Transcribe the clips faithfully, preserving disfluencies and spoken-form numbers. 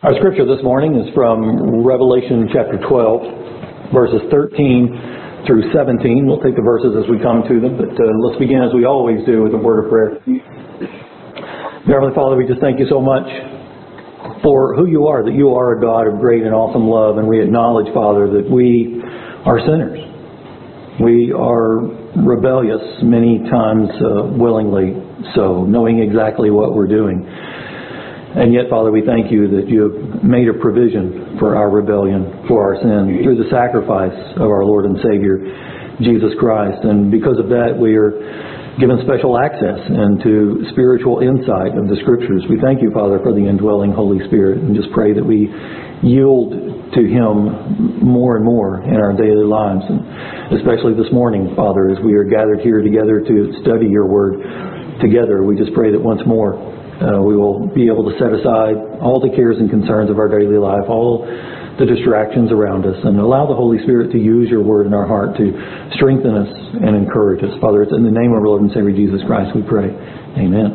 Our scripture this morning is from Revelation chapter twelve, verses thirteen through seventeen. We'll take the verses as we come to them, but uh, let's begin as we always do with a word of prayer. Heavenly Father, we just thank you so much for who you are, that you are a God of great and awesome love, and we acknowledge, Father, that we are sinners. We are rebellious many times uh, willingly so, knowing exactly what we're doing. And yet, Father, we thank you that you have made a provision for our rebellion, for our sin, through the sacrifice of our Lord and Savior, Jesus Christ. And because of that, we are given special access into spiritual insight of the Scriptures. We thank you, Father, for the indwelling Holy Spirit, and just pray that we yield to Him more and more in our daily lives. And especially this morning, Father, as we are gathered here together to study your Word together, we just pray that once more Uh, we will be able to set aside all the cares and concerns of our daily life, all the distractions around us, and allow the Holy Spirit to use your word in our heart to strengthen us and encourage us. Father, it's in the name of our Lord and Savior Jesus Christ we pray. Amen.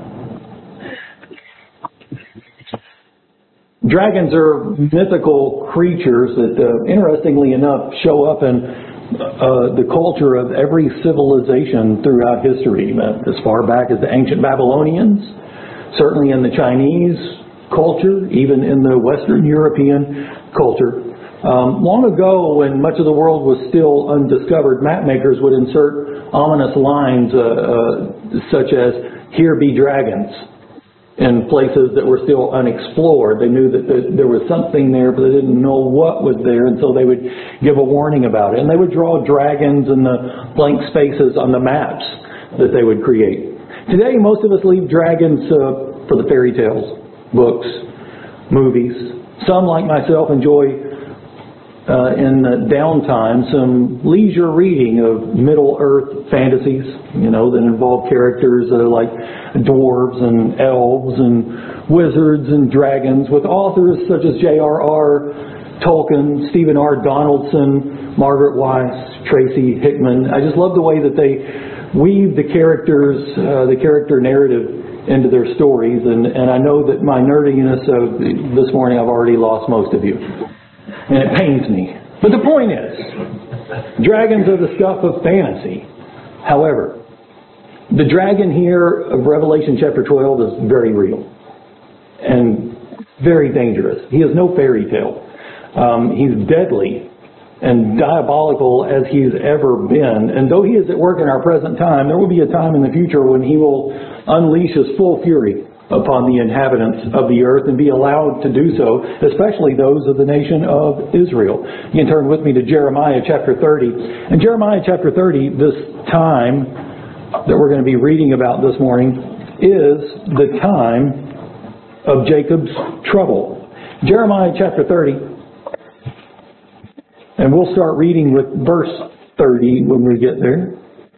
Dragons are mythical creatures that, uh, interestingly enough, show up in uh, the culture of every civilization throughout history, uh, as far back as the ancient Babylonians, certainly in the Chinese culture, even in the Western European culture. Um, long ago, when much of the world was still undiscovered, map makers would insert ominous lines uh, uh, such as, "Here be dragons," in places that were still unexplored. They knew that the, there was something there, but they didn't know what was there, and so they would give a warning about it. And they would draw dragons in the blank spaces on the maps that they would create. Today, most of us leave dragons uh, for the fairy tales, books, movies. Some, like myself, enjoy uh, in the downtime some leisure reading of Middle-earth fantasies, you know, that involve characters uh, like dwarves and elves and wizards and dragons, with authors such as J R R Tolkien, Stephen R. Donaldson, Margaret Weiss, Tracy Hickman. I just love the way that they weave the characters, uh, the character narrative into their stories, and, and I know that my nerdiness of this morning, I've already lost most of you. And it pains me. But the point is, dragons are the stuff of fantasy. However, the dragon here of Revelation chapter twelve is very real and very dangerous. He is no fairy tale. Um, he's deadly and diabolical as he's ever been. And though he is at work in our present time, there will be a time in the future when he will unleash his full fury upon the inhabitants of the earth and be allowed to do so, especially those of the nation of Israel. You can turn with me to Jeremiah chapter thirty. In Jeremiah chapter thirty, this time that we're going to be reading about this morning is the time of Jacob's trouble. Jeremiah chapter thirty. And we'll start reading with verse thirty when we get there.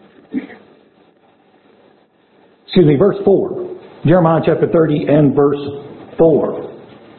Excuse me, verse four. Jeremiah chapter thirty and verse four.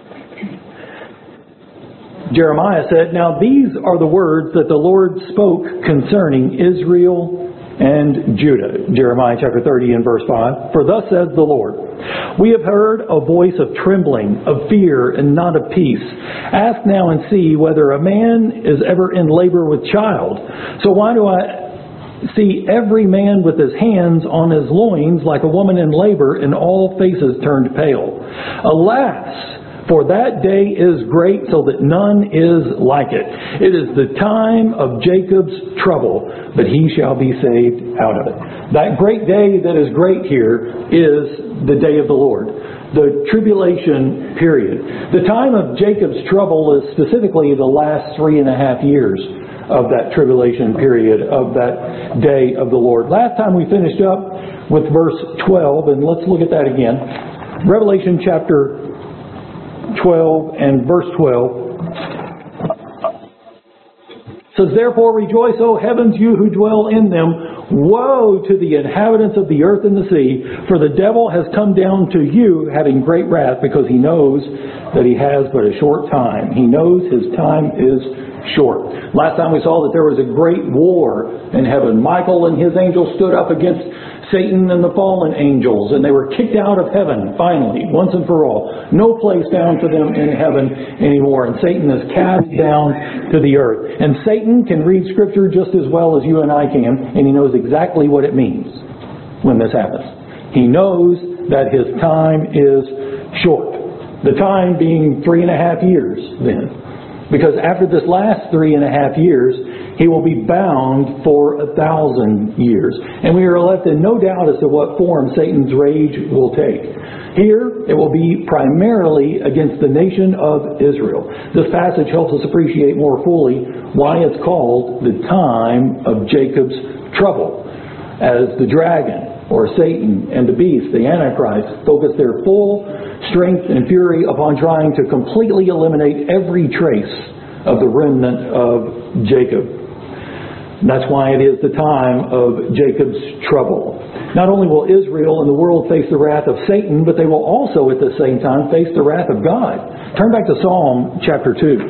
Jeremiah said, "Now these are the words that the Lord spoke concerning Israel and Judah." Jeremiah chapter thirty and verse five. "For thus says the Lord, we have heard a voice of trembling, of fear, and not of peace. Ask now and see whether a man is ever in labor with child. So why do I see every man with his hands on his loins like a woman in labor, and all faces turned pale? Alas! For that day is great, so that none is like it. It is the time of Jacob's trouble, but he shall be saved out of it." That great day that is great here is the day of the Lord, the tribulation period. The time of Jacob's trouble is specifically the last three and a half years of that tribulation period, of that day of the Lord. Last time we finished up with verse twelve, and let's look at that again. Revelation chapter twelve and verse twelve says, "Therefore rejoice, O heavens, you who dwell in them. Woe to the inhabitants of the earth and the sea, for the devil has come down to you, having great wrath, because he knows that he has but a short time." He knows his time is short. Last time we saw that there was a great war in heaven. Michael and his angels stood up against Satan and the fallen angels, and they were kicked out of heaven, finally, once and for all. No place found for them in heaven anymore, and Satan is cast down to the earth. And Satan can read Scripture just as well as you and I can, and he knows exactly what it means when this happens. He knows that his time is short. The time being three and a half years then. Because after this last three and a half years, he will be bound for a thousand years. And we are left in no doubt as to what form Satan's rage will take. Here, it will be primarily against the nation of Israel. This passage helps us appreciate more fully why it's called the time of Jacob's trouble. As the dragon, or Satan, and the beast, the Antichrist, focus their full strength and fury upon trying to completely eliminate every trace of the remnant of Jacob. And that's why it is the time of Jacob's trouble. Not only will Israel and the world face the wrath of Satan, but they will also at the same time face the wrath of God. Turn back to Psalm chapter two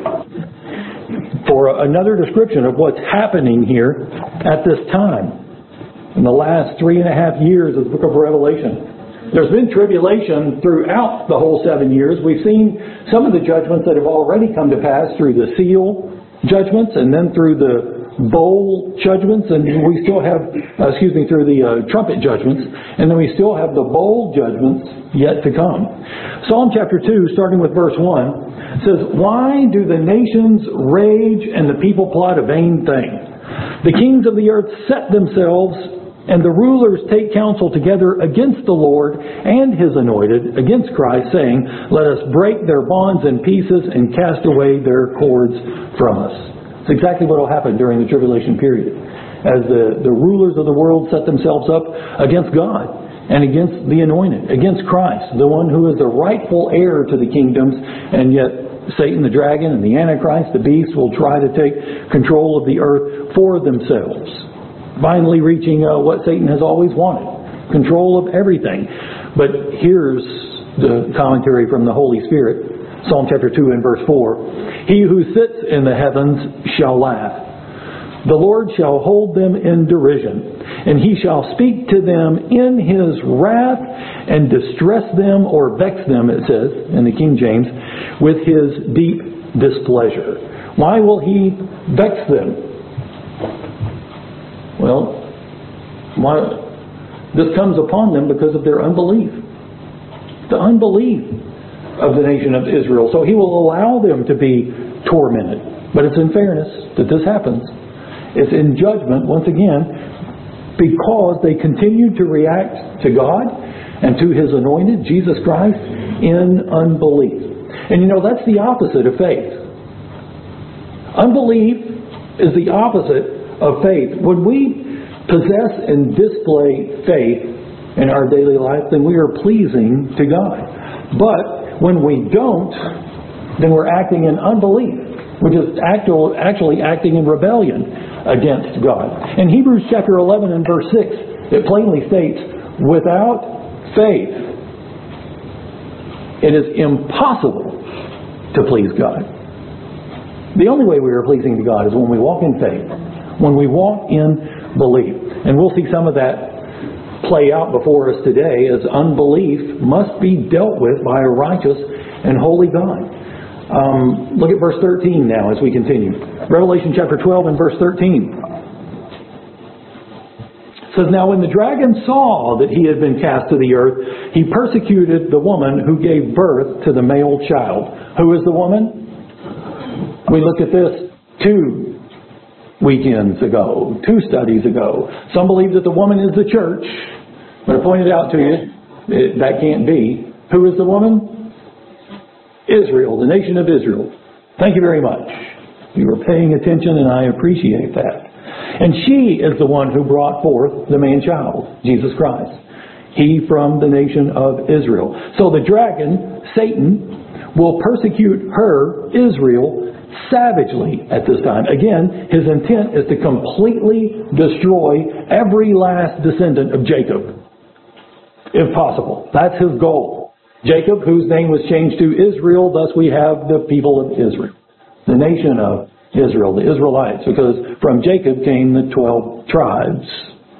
for another description of what's happening here at this time. In the last three and a half years of the book of Revelation, there's been tribulation throughout the whole seven years. We've seen some of the judgments that have already come to pass through the seal judgments and then through the bowl judgments, and we still have, uh, excuse me, through the uh, trumpet judgments, and then we still have the bowl judgments yet to come. Psalm chapter two, starting with verse one, says, "Why do the nations rage and the people plot a vain thing? The kings of the earth set themselves, and the rulers take counsel together against the Lord and His anointed, against Christ, saying, Let us break their bonds in pieces and cast away their cords from us." It's exactly what will happen during the tribulation period. As the, the rulers of the world set themselves up against God and against the anointed, against Christ, the one who is the rightful heir to the kingdoms, and yet Satan, the dragon, and the Antichrist, the beast, will try to take control of the earth for themselves. Finally reaching uh, what Satan has always wanted, control of everything. But here's the commentary from the Holy Spirit, Psalm chapter two and verse four. "He who sits in the heavens shall laugh. The Lord shall hold them in derision, and He shall speak to them in His wrath and distress them," or vex them, it says in the King James, "with His deep displeasure." Why will He vex them? Well, why, this comes upon them because of their unbelief. The unbelief of the nation of Israel. So He will allow them to be tormented. But it's in fairness that this happens. It's in judgment, once again, because they continue to react to God and to His anointed, Jesus Christ, in unbelief. And you know, that's the opposite of faith. Unbelief is the opposite of faith. When we possess and display faith in our daily life, then we are pleasing to God. But when we don't, then we're acting in unbelief, which is actual, actually acting in rebellion against God. In Hebrews chapter eleven and verse six, it plainly states, "Without faith, it is impossible to please God." The only way we are pleasing to God is when we walk in faith, when we walk in belief. And we'll see some of that play out before us today, as unbelief must be dealt with by a righteous and holy God. Um, look at verse thirteen now as we continue. Revelation chapter twelve and verse thirteen. It says, "Now when the dragon saw that he had been cast to the earth, he persecuted the woman who gave birth to the male child." Who is the woman? We looked at this two weekends ago, two studies ago. Some believe that the woman is the church, but I pointed out to you it, that can't be. Who is the woman? Israel, the nation of Israel. Thank you very much. You were paying attention, and I appreciate that. And she is the one who brought forth the man-child, Jesus Christ. He from the nation of Israel. So the dragon, Satan, will persecute her, Israel, savagely at this time. Again, his intent is to completely destroy every last descendant of Jacob, if possible. That's his goal. Jacob, whose name was changed to Israel, thus we have the people of Israel, the nation of Israel, the Israelites, because from Jacob came the twelve tribes.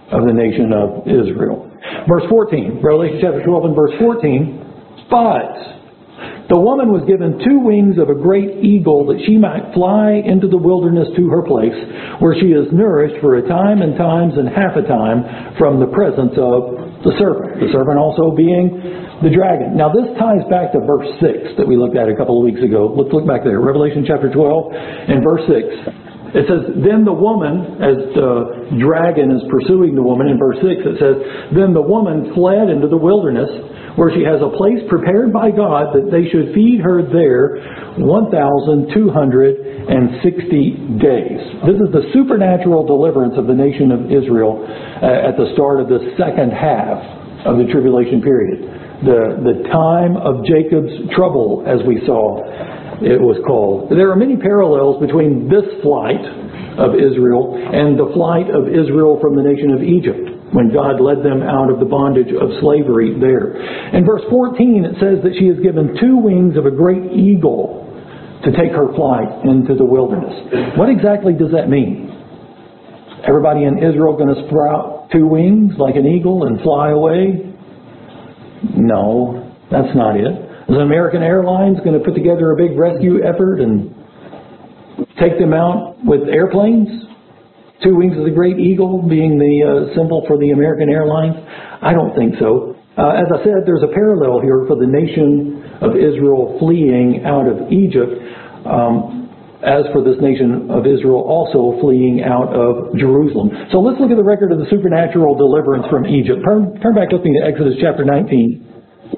of the nation of Israel. Verse fourteen, Revelation chapter twelve and verse fourteen, but the woman was given two wings of a great eagle that she might fly into the wilderness to her place, where she is nourished for a time and times and half a time from the presence of the serpent. The serpent also being the dragon. Now this ties back to verse six that we looked at a couple of weeks ago. Let's look back there. Revelation chapter twelve and verse six. It says, then the woman, as the dragon is pursuing the woman, in verse six it says, then the woman fled into the wilderness, where she has a place prepared by God that they should feed her there one thousand two hundred sixty days. This is the supernatural deliverance of the nation of Israel uh, at the start of the second half of the tribulation period. The, the time of Jacob's trouble, as we saw it was called. There are many parallels between this flight of Israel and the flight of Israel from the nation of Egypt, when God led them out of the bondage of slavery there. In verse fourteen, it says that she is given two wings of a great eagle to take her flight into the wilderness. What exactly does that mean? Everybody in Israel going to sprout two wings like an eagle and fly away? No, that's not it. Is American Airlines going to put together a big rescue effort and take them out with airplanes? Two wings of the great eagle being the uh, symbol for the American Airlines? I don't think so. Uh, as I said, there's a parallel here for the nation of Israel fleeing out of Egypt, um, as for this nation of Israel also fleeing out of Jerusalem. So let's look at the record of the supernatural deliverance from Egypt. Turn, turn back with me to Exodus chapter nineteen.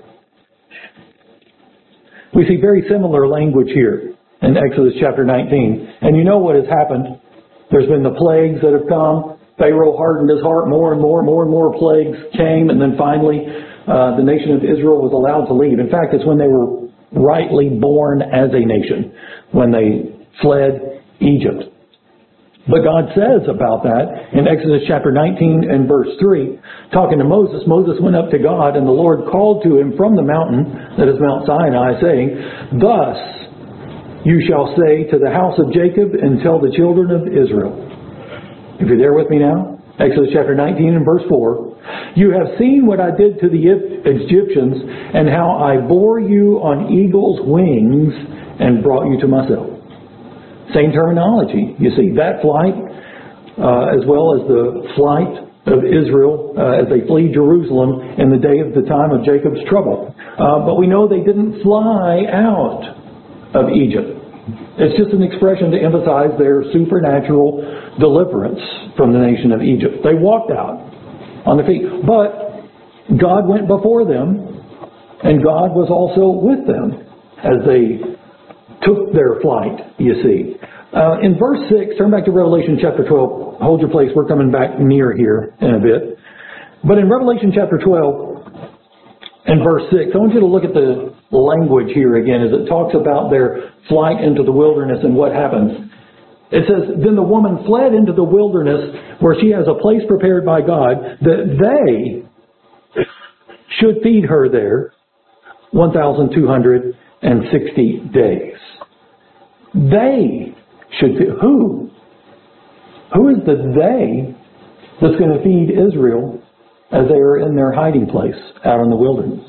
We see very similar language here in Exodus chapter nineteen. And you know what has happened. There's been the plagues that have come. Pharaoh hardened his heart. More and more and more and more plagues came. And then finally, uh, the nation of Israel was allowed to leave. In fact, it's when they were rightly born as a nation, when they fled Egypt. But God says about that in Exodus chapter nineteen and verse three, talking to Moses, Moses went up to God, and the Lord called to him from the mountain, that is Mount Sinai, saying, thus you shall say to the house of Jacob and tell the children of Israel. If you're there with me now, Exodus chapter nineteen and verse four, you have seen what I did to the Egyptians, and how I bore you on eagle's wings and brought you to myself. Same terminology. You see, that flight, uh, as well as the flight of Israel uh, as they flee Jerusalem in the day of the time of Jacob's trouble. Uh, but we know they didn't fly out of Egypt. It's just an expression to emphasize their supernatural deliverance from the nation of Egypt. They walked out on their feet. But God went before them, and God was also with them as they took their flight, you see. Uh, in verse six, turn back to Revelation chapter twelve. Hold your place. We're coming back near here in a bit. But in Revelation chapter twelve and verse six, I want you to look at the language here again as it talks about their flight into the wilderness and what happens. It says, then the woman fled into the wilderness where she has a place prepared by God that they should feed her there one thousand two hundred sixty days. They should feed. Who? Who is the they that's going to feed Israel as they are in their hiding place out in the wilderness?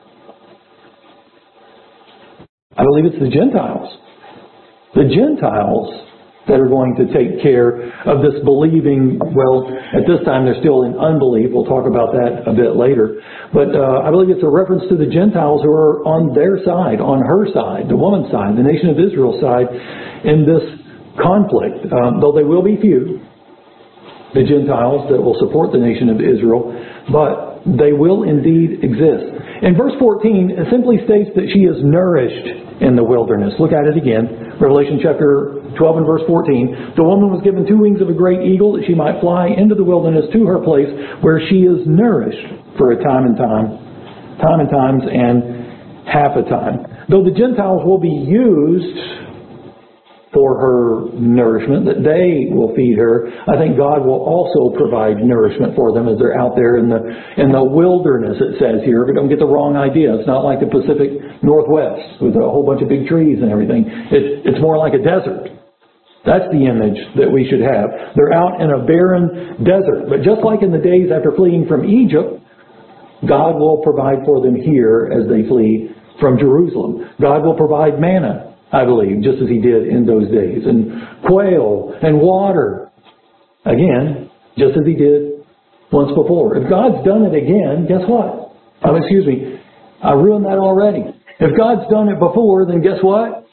I believe it's the Gentiles. The Gentiles that are going to take care of this believing, well, at this time they're still in unbelief. We'll talk about that a bit later. But uh, I believe it's a reference to the Gentiles who are on their side, on her side, the woman's side, the nation of Israel's side in this conflict. Um, though they will be few, the Gentiles that will support the nation of Israel, but they will indeed exist. In verse fourteen, it simply states that she is nourished in the wilderness. Look at it again. Revelation chapter twelve and verse fourteen. The woman was given two wings of a great eagle that she might fly into the wilderness to her place where she is nourished for a time and time, time and times and half a time. Though the Gentiles will be used for her nourishment, that they will feed her, I think God will also provide nourishment for them as they're out there in the in the wilderness, it says here. But don't get the wrong idea. It's not like the Pacific Northwest with a whole bunch of big trees and everything. It, it's more like a desert. That's the image that we should have. They're out in a barren desert. But just like in the days after fleeing from Egypt, God will provide for them here as they flee from Jerusalem. God will provide manna, I believe, just as He did in those days. And quail and water. Again, just as He did once before. If God's done it again, guess what? Oh, excuse me. I ruined that already. If God's done it before, then guess what?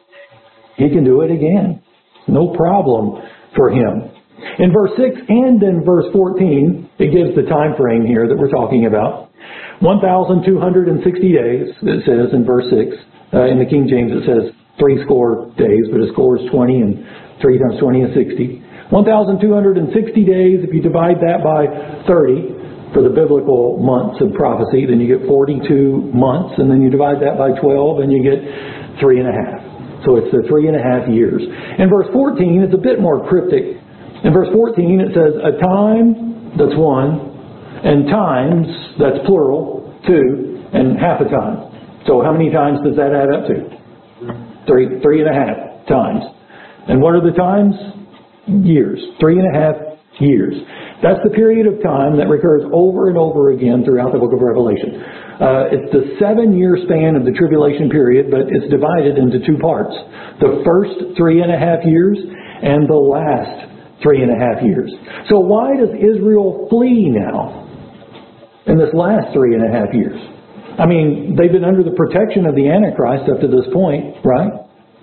He can do it again. No problem for Him. In verse six and in verse fourteen, it gives the time frame here that we're talking about. one thousand two hundred sixty days, it says in verse six. Uh, in the King James it says three score days, but a score is twenty, and three times twenty is sixty. one thousand two hundred sixty days, if you divide that by thirty, for the biblical months of prophecy, then you get forty-two months, and then you divide that by twelve, and you get three and a half. So it's the three and a half years. In verse fourteen, it's a bit more cryptic. In verse fourteen, it says, a time, that's one, and times, that's plural, two, and half a time. So how many times does that add up to? Three, three and a half times. And what are the times? Years. Three and a half years. That's the period of time that recurs over and over again throughout the book of Revelation. Uh, it's the seven-year span of the tribulation period, but it's divided into two parts. The first three and a half years and the last three and a half years. So why does Israel flee now in this last three and a half years? I mean, they've been under the protection of the Antichrist up to this point, right?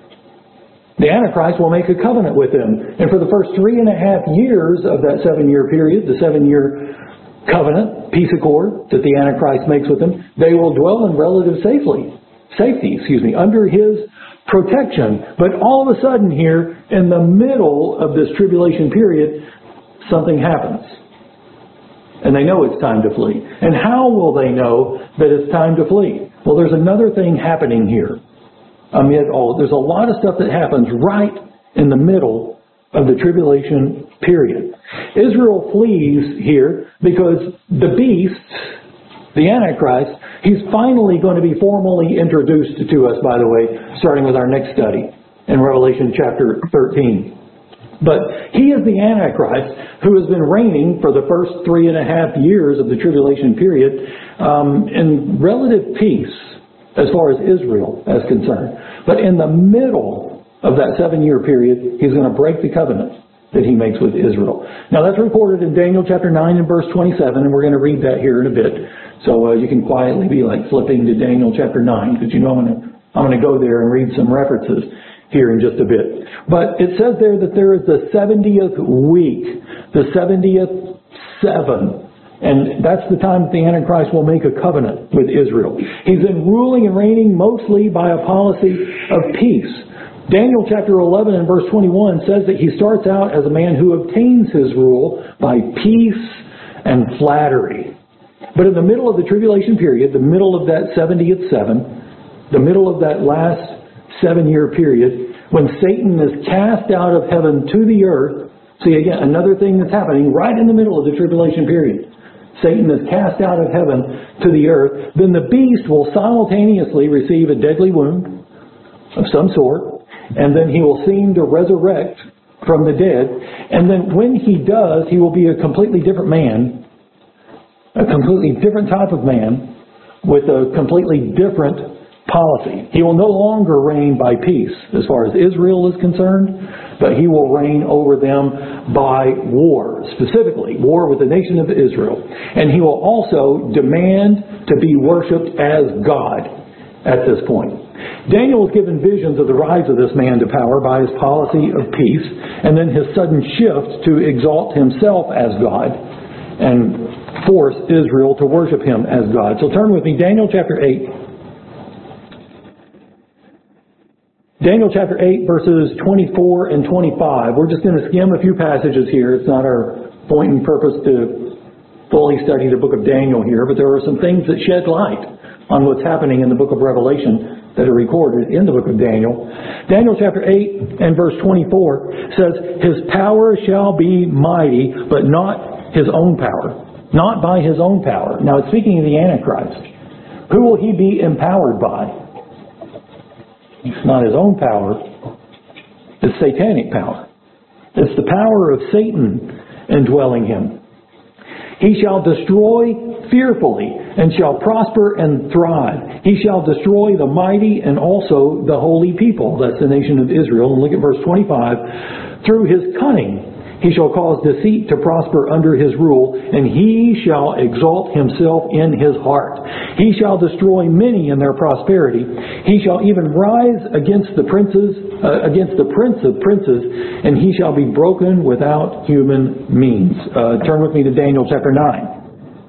The Antichrist will make a covenant with them. And for the first three and a half years of that seven-year period, the seven-year covenant, peace accord that the Antichrist makes with them, they will dwell in relative safely, safety, excuse me, under his protection. But all of a sudden here, in the middle of this tribulation period, something happens. And they know it's time to flee. And how will they know that it's time to flee? Well, there's another thing happening here. Amid all, there's a lot of stuff that happens right in the middle of the tribulation period. Israel flees here because the beast, the Antichrist, he's finally going to be formally introduced to us, by the way, starting with our next study in Revelation chapter thirteen. But he is the Antichrist who has been reigning for the first three and a half years of the tribulation period um, in relative peace as far as Israel is concerned. But in the middle of that seven-year period, he's going to break the covenant that he makes with Israel. Now that's recorded in Daniel chapter nine and verse twenty-seven, and we're going to read that here in a bit. So uh, you can quietly be like flipping to Daniel chapter nine, because you know I'm going to I'm going to go there and read some references here in just a bit. But it says there that there is the seventieth week, the seventieth seven. And that's the time that the Antichrist will make a covenant with Israel. He's been ruling and reigning mostly by a policy of peace. Daniel chapter eleven and verse twenty-one says that he starts out as a man who obtains his rule by peace and flattery. But in the middle of the tribulation period, the middle of that seventieth seven, the middle of that last seven-year period, when Satan is cast out of heaven to the earth, see again, another thing that's happening right in the middle of the tribulation period. Satan is cast out of heaven to the earth, then the beast will simultaneously receive a deadly wound of some sort, and then he will seem to resurrect from the dead. And then when he does, he will be a completely different man, a completely different type of man, with a completely different policy. He will no longer reign by peace as far as Israel is concerned, but he will reign over them by war, specifically war with the nation of Israel. And he will also demand to be worshipped as God at this point. Daniel was given visions of the rise of this man to power by his policy of peace, and then his sudden shift to exalt himself as God and force Israel to worship him as God. So turn with me, Daniel chapter eight. Daniel chapter eight, verses twenty-four and twenty-five. We're just going to skim a few passages here. It's not our point and purpose to fully study the book of Daniel here, but there are some things that shed light on what's happening in the book of Revelation that are recorded in the book of Daniel. Daniel chapter eight and verse twenty-four says, his power shall be mighty, but not his own power. Not by his own power. Now it's speaking of the Antichrist. Who will he be empowered by? It's not his own power, It's satanic power. It's the power of Satan indwelling him. He shall destroy fearfully, and shall prosper and thrive. He shall destroy the mighty and also the holy people. That's the nation of Israel. And look at verse twenty-five. Through his cunning he shall cause deceit to prosper under his rule, and he shall exalt himself in his heart. He shall destroy many in their prosperity. He shall even rise against the princes, uh, against the prince of princes, and he shall be broken without human means. Uh, turn with me to Daniel chapter nine.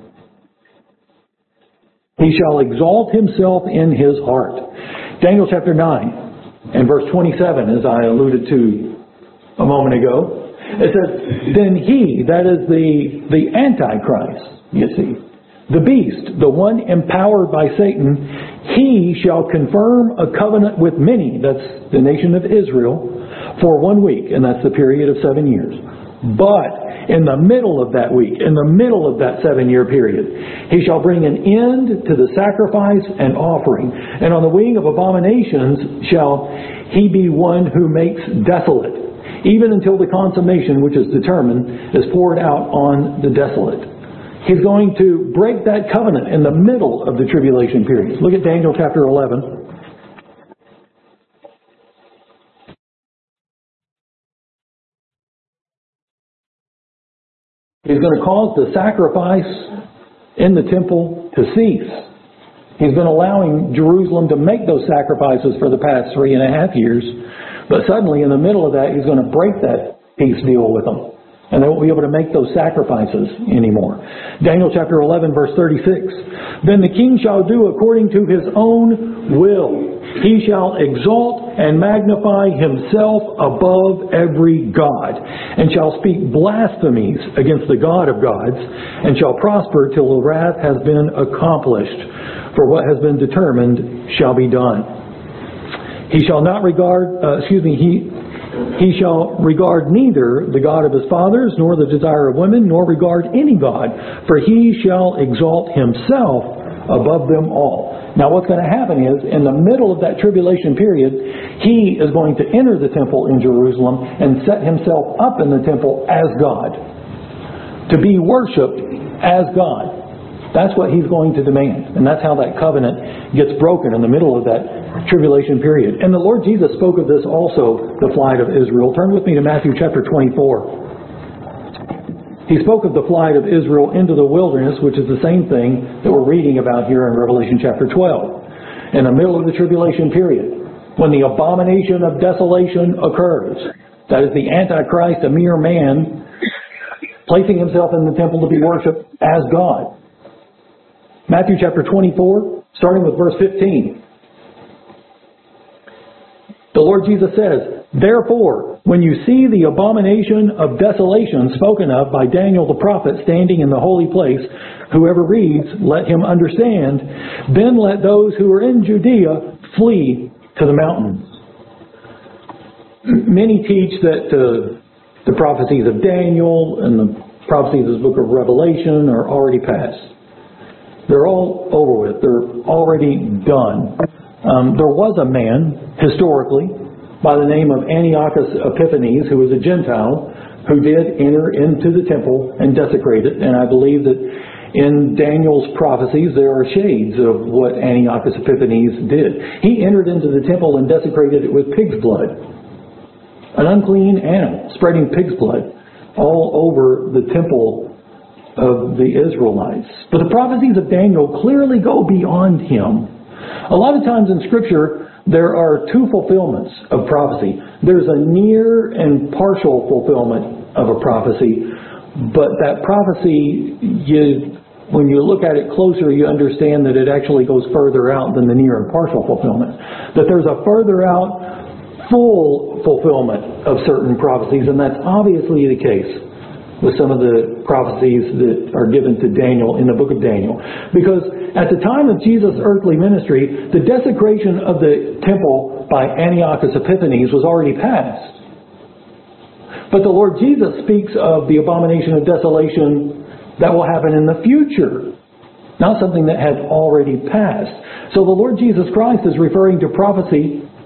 He shall exalt himself in his heart. Daniel chapter nine and verse twenty-seven, as I alluded to a moment ago. It says, then he, that is the, the Antichrist, you see, the beast, the one empowered by Satan, he shall confirm a covenant with many, that's the nation of Israel, for one week, and that's the period of seven years. But in the middle of that week, in the middle of that seven-year period, he shall bring an end to the sacrifice and offering. And on the wing of abominations shall he be one who makes desolate, even until the consummation which is determined is poured out on the desolate. He's going to break that covenant in the middle of the tribulation period. Look at Daniel chapter eleven. He's going to cause the sacrifice in the temple to cease. He's been allowing Jerusalem to make those sacrifices for the past three and a half years. But suddenly, in the middle of that, he's going to break that peace deal with them. And they won't be able to make those sacrifices anymore. Daniel chapter eleven, verse thirty-six. Then the king shall do according to his own will. He shall exalt and magnify himself above every god, and shall speak blasphemies against the God of gods, and shall prosper till the wrath has been accomplished. For what has been determined shall be done. He shall not regard, uh, excuse me, he, he shall regard neither the God of his fathers, nor the desire of women, nor regard any God, for he shall exalt himself above them all. Now what's going to happen is, in the middle of that tribulation period, he is going to enter the temple in Jerusalem and set himself up in the temple as God, to be worshipped as God. That's what he's going to demand. And that's how that covenant gets broken in the middle of that tribulation period. And the Lord Jesus spoke of this also, the flight of Israel. Turn with me to Matthew chapter twenty-four. He spoke of the flight of Israel into the wilderness, which is the same thing that we're reading about here in Revelation chapter twelve. In the middle of the tribulation period, when the abomination of desolation occurs, that is the Antichrist, a mere man, placing himself in the temple to be worshipped as God. Matthew chapter twenty-four, starting with verse fifteen. The Lord Jesus says, therefore, when you see the abomination of desolation spoken of by Daniel the prophet standing in the holy place, whoever reads, let him understand. Then let those who are in Judea flee to the mountains. Many teach that uh, the prophecies of Daniel and the prophecies of the book of Revelation are already past. They're all over with. They're already done. Um, there was a man, historically, by the name of Antiochus Epiphanes, who was a Gentile, who did enter into the temple and desecrate it. And I believe that in Daniel's prophecies there are shades of what Antiochus Epiphanes did. He entered into the temple and desecrated it with pig's blood. An unclean animal, spreading pig's blood all over the temple of the Israelites. But the prophecies of Daniel clearly go beyond him. A lot of times in Scripture, there are two fulfillments of prophecy. There's a near and partial fulfillment of a prophecy, but that prophecy, you, when you look at it closer, you understand that it actually goes further out than the near and partial fulfillment. That there's a further out, full fulfillment of certain prophecies, and that's obviously the case with some of the prophecies that are given to Daniel in the book of Daniel. Because at the time of Jesus' earthly ministry, the desecration of the temple by Antiochus Epiphanes was already past. But the Lord Jesus speaks of the abomination of desolation that will happen in the future, not something that had already passed. So the Lord Jesus Christ is referring to prophecy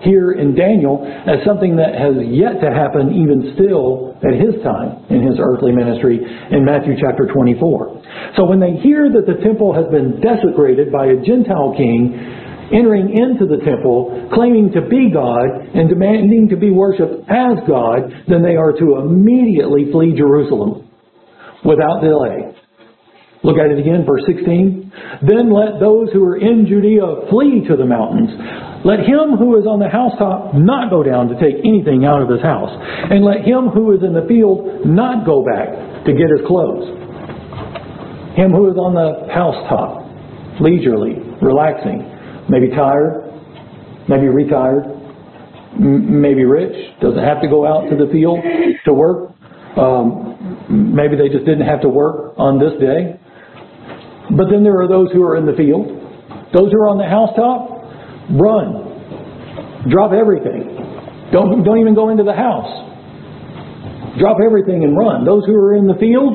here in Daniel as something that has yet to happen even still at his time in his earthly ministry in Matthew chapter twenty-four. So when they hear that the temple has been desecrated by a Gentile king entering into the temple, claiming to be God and demanding to be worshipped as God, then they are to immediately flee Jerusalem without delay. Look at it again, verse sixteen. Then let those who are in Judea flee to the mountains. Let him who is on the housetop not go down to take anything out of his house. And let him who is in the field not go back to get his clothes. Him who is on the housetop, leisurely, relaxing, maybe tired, maybe retired, m- maybe rich, doesn't have to go out to the field to work. Um, maybe they just didn't have to work on this day. But then there are those who are in the field. Those who are on the housetop, run. Drop everything. Don't, don't even go into the house. Drop everything and run. Those who are in the field,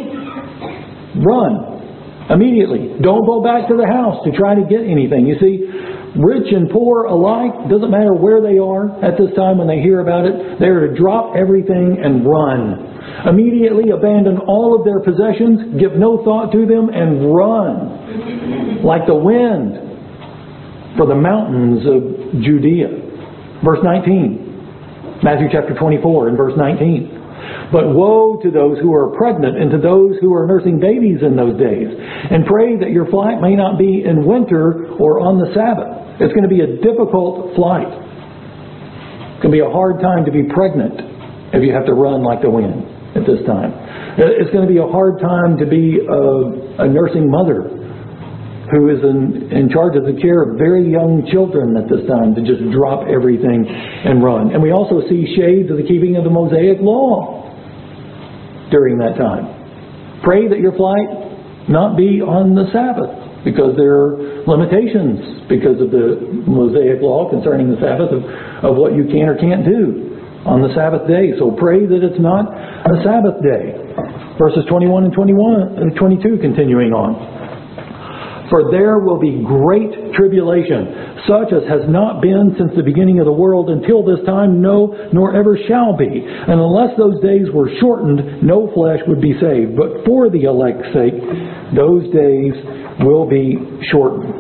run immediately. Don't go back to the house to try to get anything. You see, rich and poor alike, doesn't matter where they are at this time when they hear about it, they are to drop everything and run. Immediately abandon all of their possessions, give no thought to them, and run like the wind for the mountains of Judea. Verse nineteen. Matthew chapter twenty-four and verse nineteen. But woe to those who are pregnant and to those who are nursing babies in those days. And pray that your flight may not be in winter or on the Sabbath. It's going to be a difficult flight. It's going to be a hard time to be pregnant if you have to run like the wind at this time. It's going to be a hard time to be a, a nursing mother who is in, in charge of the care of very young children at this time, to just drop everything and run. And we also see shades of the keeping of the Mosaic Law during that time. Pray that your flight not be on the Sabbath, because there are limitations because of the Mosaic Law concerning the Sabbath of, of what you can or can't do on the Sabbath day. So pray that it's not a Sabbath day. Verses twenty-one and twenty-one and twenty-two continuing on. For there will be great tribulation, such as has not been since the beginning of the world until this time, no, nor ever shall be. And unless those days were shortened, no flesh would be saved. But for the elect's sake, those days will be shortened.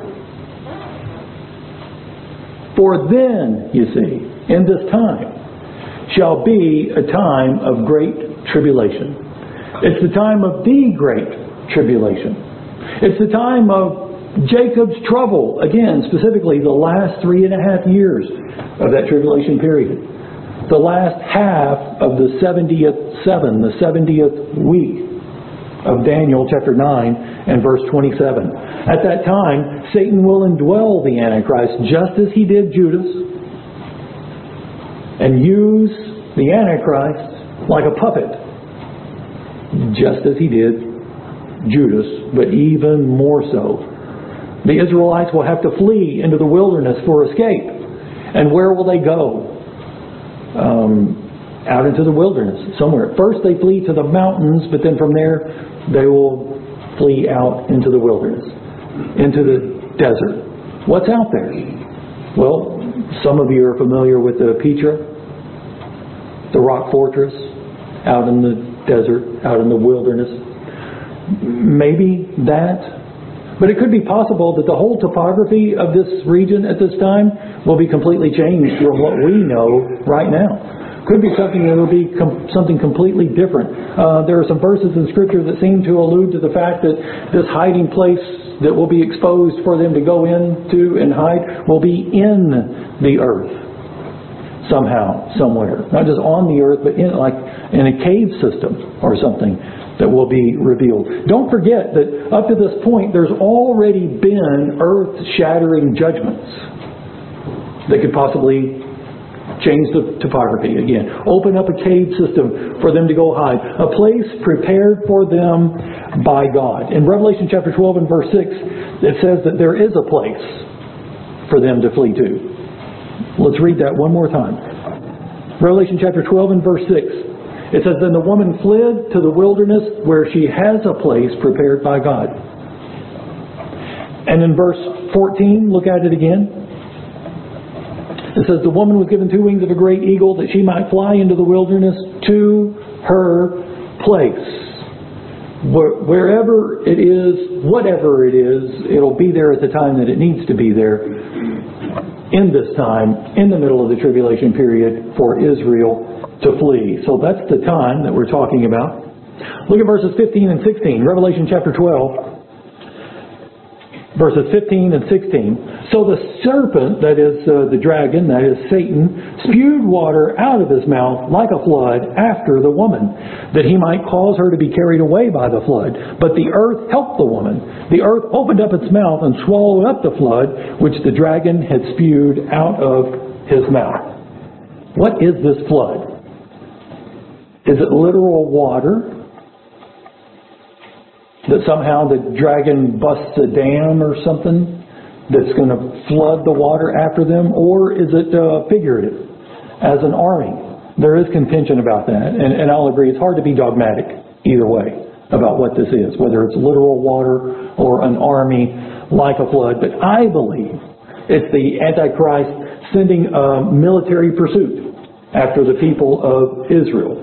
For then, you see, in this time, shall be a time of great tribulation. It's the time of the great tribulation. It's the time of Jacob's trouble. Again, specifically the last three and a half years of that tribulation period. The last half of the seventieth seven, the seventieth week of Daniel chapter nine and verse twenty-seven. At that time, Satan will indwell the Antichrist just as he did Judas, and use the Antichrist like a puppet, just as he did Judas, but even more so. The Israelites will have to flee into the wilderness for escape. And where will they go? Um, out into the wilderness, somewhere. First they flee to the mountains, but then from there they will flee out into the wilderness, into the desert. What's out there? Well, some of you are familiar with the Petra, the rock fortress, out in the desert, out in the wilderness. Maybe that. But it could be possible that the whole topography of this region at this time will be completely changed from what we know right now. Could be something that will be com- something completely different. Uh, there are some verses in Scripture that seem to allude to the fact that this hiding place that will be exposed for them to go into and hide will be in the earth somehow, somewhere. Not just on the earth, but in like in a cave system or something that will be revealed. Don't forget that up to this point, there's already been earth-shattering judgments that could possibly change the topography again. Open up a cave system for them to go hide. A place prepared for them by God. In Revelation chapter twelve and verse six, it says that there is a place for them to flee to. Let's read that one more time. Revelation chapter twelve and verse six. It says, then the woman fled to the wilderness where she has a place prepared by God. And in verse fourteen, look at it again. It says the woman was given two wings of a great eagle that she might fly into the wilderness to her place. Wherever it is, whatever it is, it'll be there at the time that it needs to be there. In this time, in the middle of the tribulation period, for Israel to flee. So that's the time that we're talking about. Look at verses fifteen and sixteen. Revelation chapter twelve. Verses fifteen and sixteen. So the serpent, that is uh, the dragon, that is Satan, spewed water out of his mouth like a flood after the woman, that he might cause her to be carried away by the flood. But the earth helped the woman. The earth opened up its mouth and swallowed up the flood, which the dragon had spewed out of his mouth. What is this flood? Is it literal water? That somehow the dragon busts a dam or something that's going to flood the water after them? Or is it uh, figurative, as an army? There is contention about that, and, and I'll agree it's hard to be dogmatic either way about what this is, whether it's literal water or an army like a flood. But I believe it's the Antichrist sending a military pursuit after the people of Israel.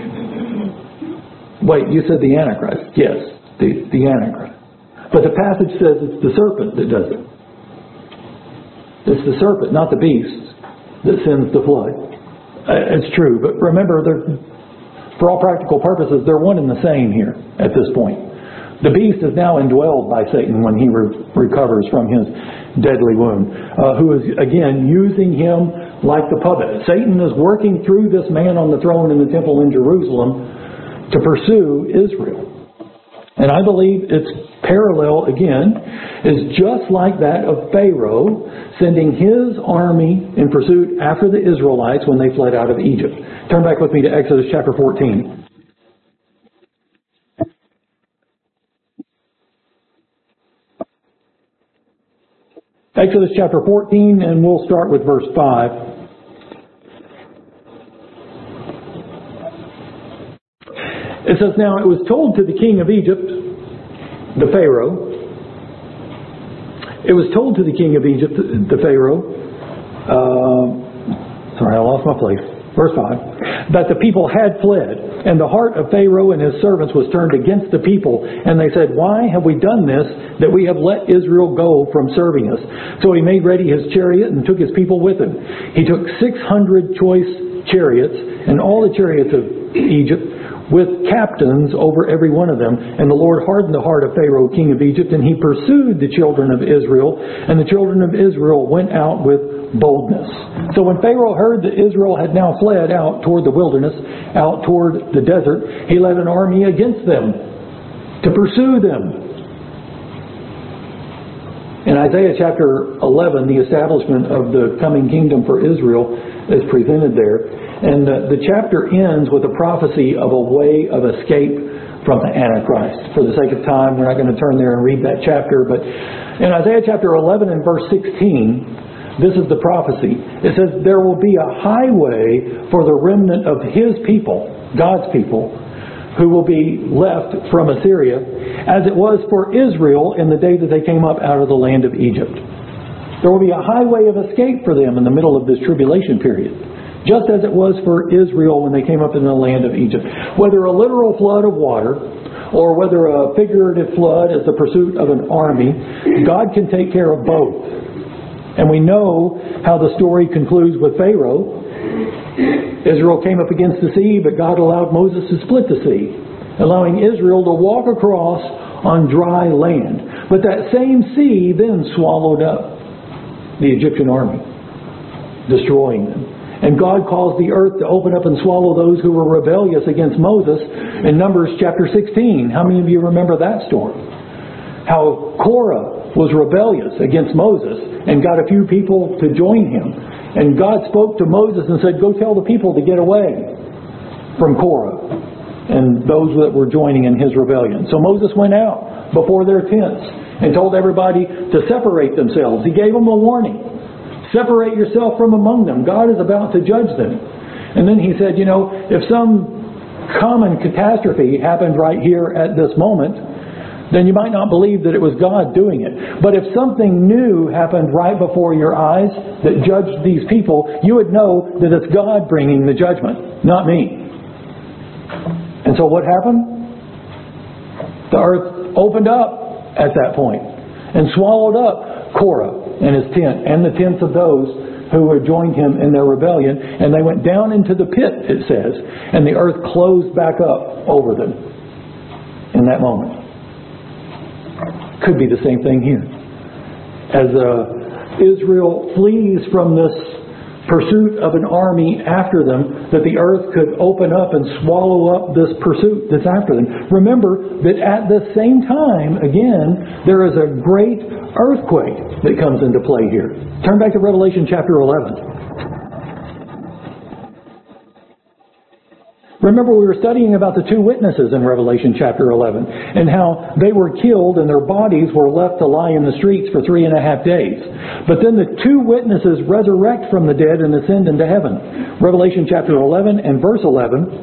Wait, you said the Antichrist? Yes. The, the Antichrist. But the passage says it's the serpent that does it. It's the serpent, not the beast, that sends the flood. Uh, it's true, but remember, for all practical purposes, they're one and the same here at this point. The beast is now indwelled by Satan when he re- recovers from his deadly wound, uh, who is, again, using him like the puppet. Satan is working through this man on the throne in the temple in Jerusalem to pursue Israel. And I believe its parallel, again, is just like that of Pharaoh sending his army in pursuit after the Israelites when they fled out of Egypt. Turn back with me to Exodus chapter fourteen. Exodus chapter fourteen, and we'll start with verse five. It says, now it was told to the king of Egypt, the Pharaoh, it was told to the king of Egypt, the Pharaoh, uh, sorry, I lost my place, verse five, that the people had fled, and the heart of Pharaoh and his servants was turned against the people, and they said, why have we done this, that we have let Israel go from serving us? So he made ready his chariot and took his people with him. He took six hundred choice chariots, and all the chariots of Egypt, with captains over every one of them. And the Lord hardened the heart of Pharaoh, king of Egypt, and he pursued the children of Israel, and the children of Israel went out with boldness. So when Pharaoh heard that Israel had now fled out toward the wilderness, out toward the desert, he led an army against them to pursue them. In Isaiah chapter eleven, the establishment of the coming kingdom for Israel is presented there. And uh, the chapter ends with a prophecy of a way of escape from the Antichrist. For the sake of time, we're not going to turn there and read that chapter. But in Isaiah chapter eleven and verse sixteen, this is the prophecy. It says, there will be a highway for the remnant of His people, God's people, who will be left from Assyria, as it was for Israel in the day that they came up out of the land of Egypt. There will be a highway of escape for them in the middle of this tribulation period, just as it was for Israel when they came up in the land of Egypt. Whether a literal flood of water or whether a figurative flood is the pursuit of an army, God can take care of both. And we know how the story concludes with Pharaoh. Israel came up against the sea, but God allowed Moses to split the sea, allowing Israel to walk across on dry land. But that same sea then swallowed up the Egyptian army, destroying them. And God caused the earth to open up and swallow those who were rebellious against Moses in Numbers chapter sixteen. How many of you remember that story? How Korah was rebellious against Moses and got a few people to join him. And God spoke to Moses and said, go tell the people to get away from Korah and those that were joining in his rebellion. So Moses went out before their tents and told everybody to separate themselves. He gave them a warning. Separate yourself from among them. God is about to judge them. And then he said, you know, if some common catastrophe happened right here at this moment, then you might not believe that it was God doing it. But if something new happened right before your eyes that judged these people, you would know that it's God bringing the judgment, not me. And so what happened? The earth opened up at that point and swallowed up Korah and his tent and the tents of those who had joined him in their rebellion, and they went down into the pit, it says, and the earth closed back up over them in that moment. Could be the same thing here. As uh, Israel flees from this pursuit of an army after them, that the earth could open up and swallow up this pursuit that's after them. Remember that at the same time, again, there is a great earthquake that comes into play here. Turn back to Revelation chapter eleven. Remember, we were studying about the two witnesses in Revelation chapter eleven and how they were killed and their bodies were left to lie in the streets for three and a half days. But then the two witnesses resurrect from the dead and ascend into heaven. Revelation chapter eleven and verse eleven.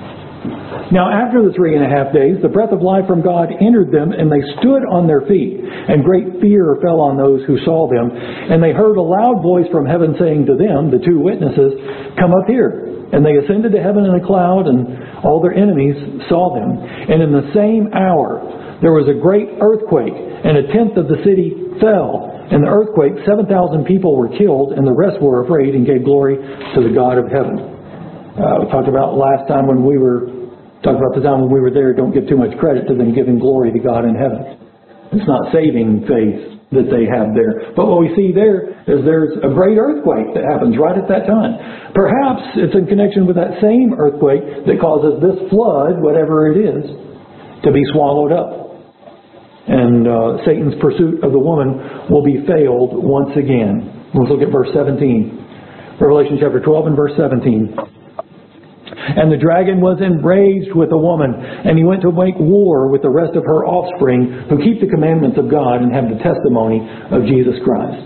Now after the three and a half days, the breath of life from God entered them, and they stood on their feet, and great fear fell on those who saw them. And they heard a loud voice from heaven saying to them, the two witnesses, "Come up here." And they ascended to heaven in a cloud, and all their enemies saw them. And in the same hour there was a great earthquake, and a tenth of the city fell. In the earthquake, seven thousand people were killed, and the rest were afraid and gave glory to the God of heaven. Uh, we talked about last time when we were talked about the time when we were there. Don't give too much credit to them giving glory to God in heaven. It's not saving faith that they have there. But what we see there is there's a great earthquake that happens right at that time. Perhaps it's in connection with that same earthquake that causes this flood, whatever it is, to be swallowed up. And uh, Satan's pursuit of the woman will be failed once again. Let's look at verse seventeen. Revelation chapter twelve and verse seventeen. And the dragon was enraged with the woman, and he went to make war with the rest of her offspring who keep the commandments of God and have the testimony of Jesus Christ.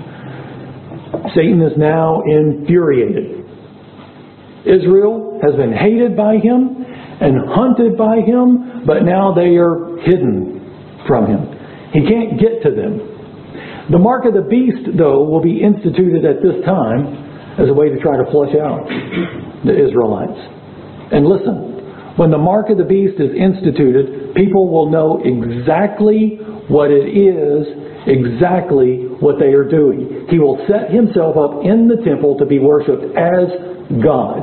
Satan is now infuriated. Israel has been hated by him and hunted by him, but now they are hidden from him. He can't get to them. The mark of the beast, though, will be instituted at this time as a way to try to flush out the Israelites. And listen, when the mark of the beast is instituted, people will know exactly what it is, exactly what they are doing. He will set himself up in the temple to be worshipped as God.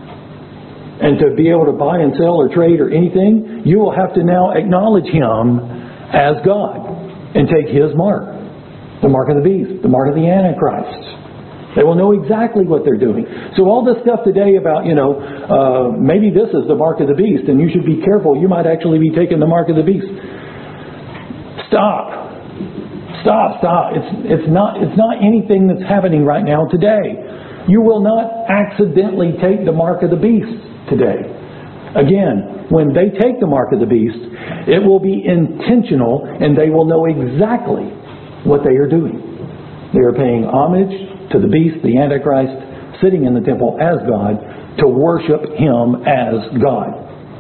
And to be able to buy and sell or trade or anything, you will have to now acknowledge him as God and take his mark. The mark of the beast, the mark of the Antichrist. They will know exactly what they're doing. So all this stuff today about, you know, uh, maybe this is the mark of the beast and you should be careful. You might actually be taking the mark of the beast. Stop. Stop, stop. It's, it's, not, it's not anything that's happening right now today. You will not accidentally take the mark of the beast today. Again, when they take the mark of the beast, it will be intentional and they will know exactly what they are doing. They are paying homage to the beast, the Antichrist, sitting in the temple as God, to worship him as God.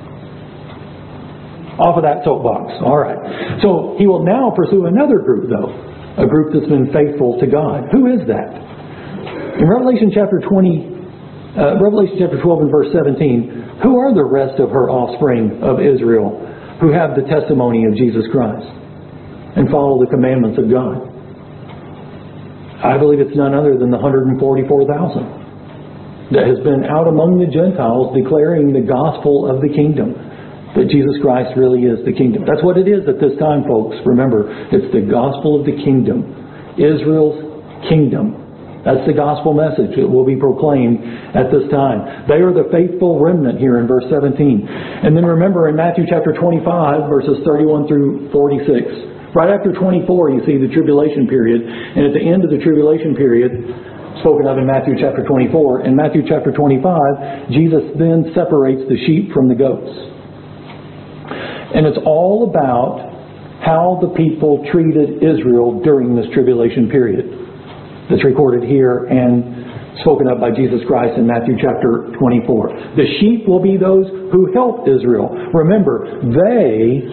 Off of that soapbox. All right. So he will now pursue another group, though. A group that's been faithful to God. Who is that? In Revelation chapter twenty, uh, Revelation chapter twelve and verse seventeen, who are the rest of her offspring of Israel who have the testimony of Jesus Christ and follow the commandments of God? I believe it's none other than the one hundred forty-four thousand that has been out among the Gentiles declaring the gospel of the kingdom. That Jesus Christ really is the kingdom. That's what it is at this time, folks. Remember, it's the gospel of the kingdom. Israel's kingdom. That's the gospel message that will be proclaimed at this time. They are the faithful remnant here in verse seventeen. And then remember in Matthew chapter twenty-five, verses thirty-one through forty-six. Right after twenty-four, you see the tribulation period. And at the end of the tribulation period, spoken of in Matthew chapter twenty-four, in Matthew chapter twenty-five, Jesus then separates the sheep from the goats. And it's all about how the people treated Israel during this tribulation period. That's recorded here and spoken of by Jesus Christ in Matthew chapter twenty-four. The sheep will be those who help Israel. Remember, they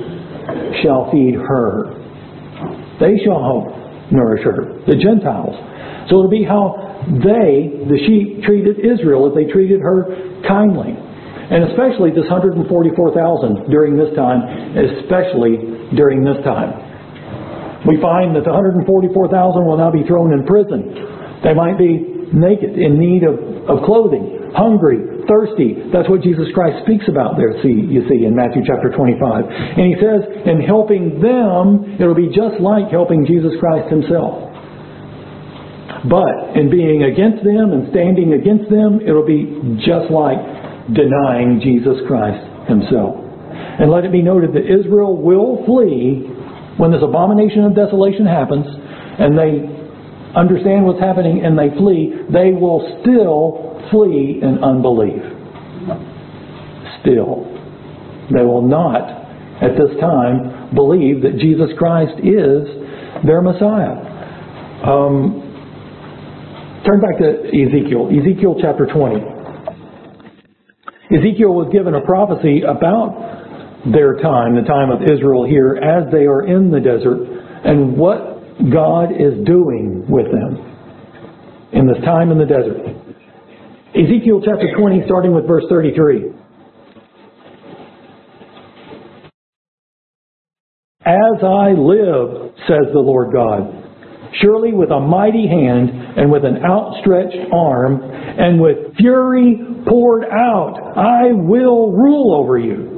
shall feed her. They shall nourish her. The Gentiles. So it'll be how they, the sheep, treated Israel, if they treated her kindly. And especially this one hundred forty-four thousand during this time, especially during this time. We find that the one hundred forty-four thousand will now be thrown in prison. They might be naked, in need of, of clothing, hungry, thirsty. That's what Jesus Christ speaks about there, see, you see, in Matthew chapter twenty-five. And He says, in helping them, it'll be just like helping Jesus Christ Himself. But in being against them and standing against them, it'll be just like denying Jesus Christ Himself. And let it be noted that Israel will flee when this abomination of desolation happens, and they understand what's happening and they flee. They will still flee in unbelief. Still. They will not, at this time, believe that Jesus Christ is their Messiah. Um, turn back to Ezekiel. Ezekiel chapter twenty. Ezekiel was given a prophecy about their time, the time of Israel here, as they are in the desert, and what God is doing with them in this time in the desert. Ezekiel chapter twenty, starting with verse thirty-three. As I live, says the Lord God, surely with a mighty hand and with an outstretched arm and with fury poured out, I will rule over you.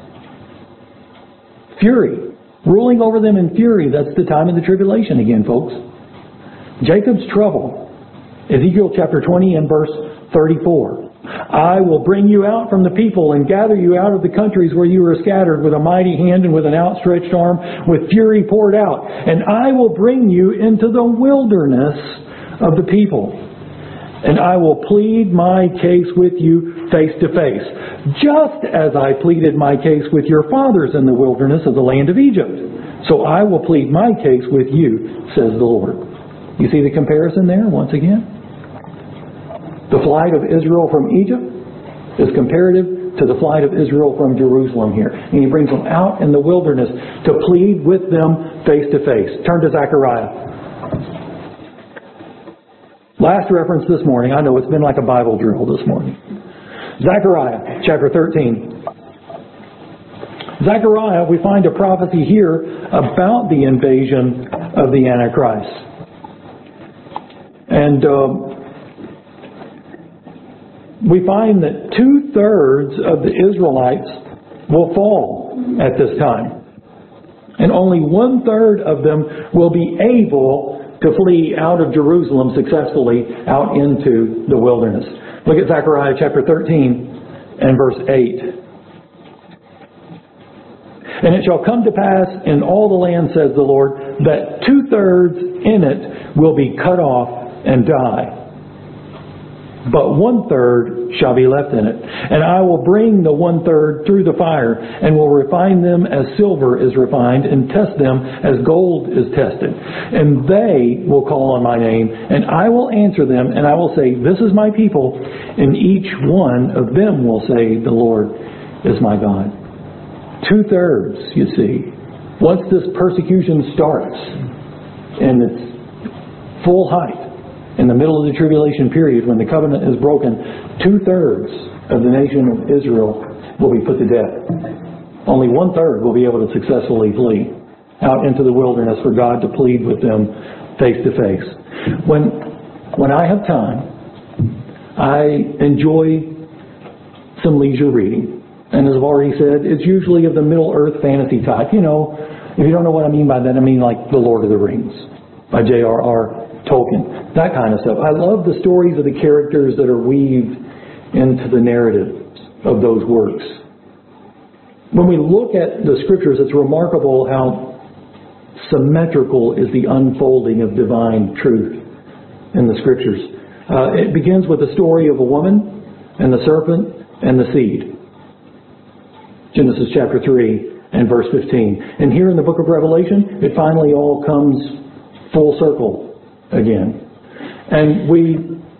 Fury. Ruling over them in fury. That's the time of the tribulation again, folks. Jacob's trouble. Ezekiel chapter twenty and verse thirty-four. I will bring you out from the people and gather you out of the countries where you were scattered with a mighty hand and with an outstretched arm, with fury poured out. And I will bring you into the wilderness of the people. And I will plead my case with you face to face, just as I pleaded my case with your fathers in the wilderness of the land of Egypt. So I will plead my case with you, says the Lord. You see the comparison there once again? The flight of Israel from Egypt is comparative to the flight of Israel from Jerusalem here. And He brings them out in the wilderness to plead with them face to face. Turn to Zechariah. Last reference this morning. I know it's been like a Bible drill this morning. Zechariah chapter thirteen. Zechariah, we find a prophecy here about the invasion of the Antichrist. And uh, we find that two-thirds of the Israelites will fall at this time. And only one-third of them will be able to flee out of Jerusalem successfully out into the wilderness. Look at Zechariah chapter thirteen and verse eight. And it shall come to pass in all the land, says the Lord, that two-thirds in it will be cut off and die. But one-third shall be left in it. And I will bring the one-third through the fire, and will refine them as silver is refined, and test them as gold is tested. And they will call on my name, and I will answer them, and I will say, this is my people. And each one of them will say, the Lord is my God. Two-thirds, you see. Once this persecution starts, in its full height, in the middle of the tribulation period, when the covenant is broken, two-thirds of the nation of Israel will be put to death. Only one-third will be able to successfully flee out into the wilderness for God to plead with them face to face. When, when I have time, I enjoy some leisure reading. And as I've already said, it's usually of the Middle-earth fantasy type. You know, if you don't know what I mean by that, I mean like The Lord of the Rings by J R R Tolkien, that kind of stuff. I love the stories of the characters that are weaved into the narrative of those works. When we look at the Scriptures, it's remarkable how symmetrical is the unfolding of divine truth in the Scriptures. Uh, it begins with the story of a woman and the serpent and the seed. Genesis chapter three and verse fifteen. And here in the book of Revelation, it finally all comes full circle again. And we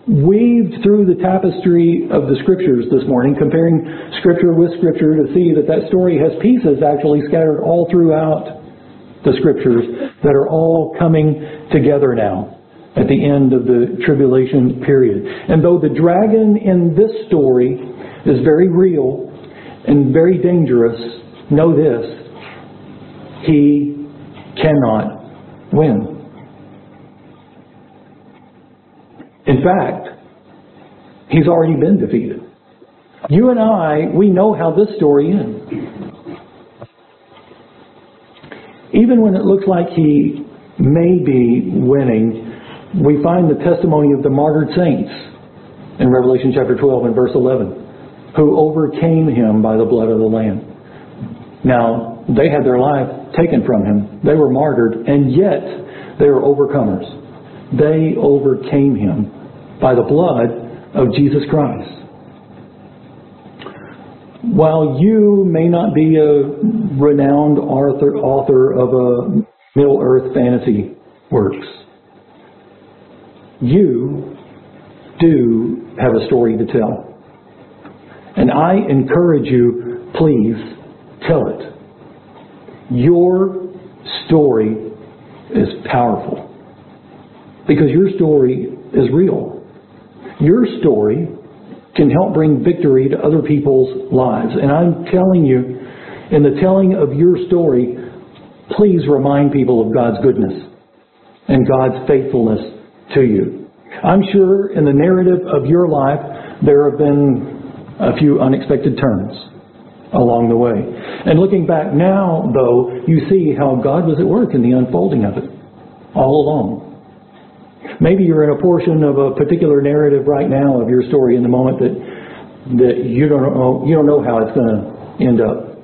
weaved through the tapestry of the Scriptures this morning, comparing Scripture with Scripture to see that that story has pieces actually scattered all throughout the Scriptures that are all coming together now at the end of the tribulation period. And though the dragon in this story is very real and very dangerous, know this: he cannot win. In fact, he's already been defeated. You and I, we know how this story ends. Even when it looks like he may be winning, we find the testimony of the martyred saints in Revelation chapter twelve and verse eleven, who overcame him by the blood of the Lamb. Now, they had their life taken from him. They were martyred, and yet they were overcomers. They overcame him by the blood of Jesus Christ. While you may not be a renowned author, author of a Middle-earth fantasy works, you do have a story to tell. And I encourage you, please, tell it. Your story is powerful because your story is real. Your story can help bring victory to other people's lives. And I'm telling you, in the telling of your story, please remind people of God's goodness and God's faithfulness to you. I'm sure in the narrative of your life, there have been a few unexpected turns along the way. And looking back now, though, you see how God was at work in the unfolding of it all along. Maybe you're in a portion of a particular narrative right now of your story in the moment that that you don't know you don't know how it's going to end up.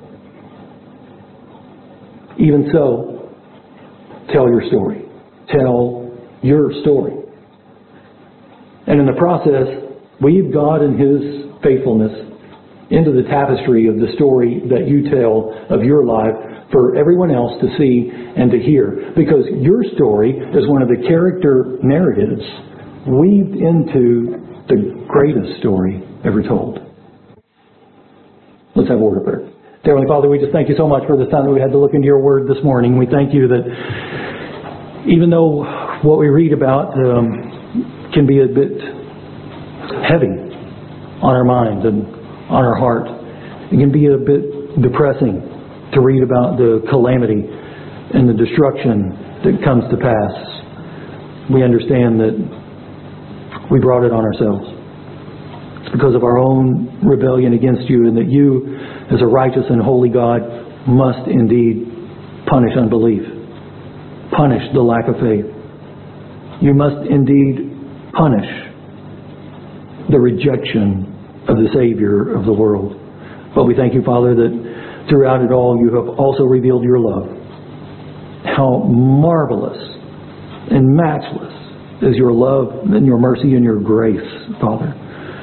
Even so, tell your story. Tell your story. And in the process, weave God and His faithfulness into the tapestry of the story that you tell of your life for everyone else to see and to hear. Because your story is one of the character narratives weaved into the greatest story ever told. Let's have a word of prayer. Dear Heavenly Father, we just thank you so much for this time that we had to look into your word this morning. We thank you that even though what we read about um, can be a bit heavy on our minds and on our heart, it can be a bit depressing to read about the calamity and the destruction that comes to pass. We understand that we brought it on ourselves. It's because of our own rebellion against you, and that you, as a righteous and holy God, must indeed punish unbelief, punish the lack of faith. You must indeed punish the rejection of the Savior of the world. But we thank you, Father, that throughout it all, you have also revealed your love. How marvelous and matchless is your love and your mercy and your grace, Father.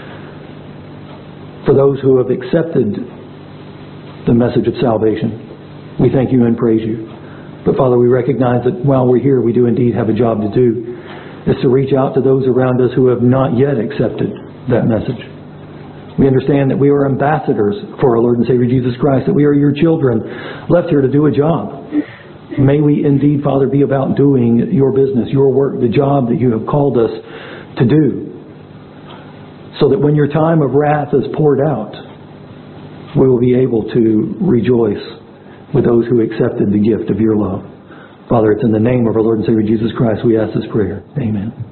For those who have accepted the message of salvation, we thank you and praise you. But Father, we recognize that while we're here, we do indeed have a job to do. It's to reach out to those around us who have not yet accepted that message. We understand that we are ambassadors for our Lord and Savior Jesus Christ, that we are your children left here to do a job. May we indeed, Father, be about doing your business, your work, the job that you have called us to do, so that when your time of wrath is poured out, we will be able to rejoice with those who accepted the gift of your love. Father, it's in the name of our Lord and Savior Jesus Christ we ask this prayer. Amen.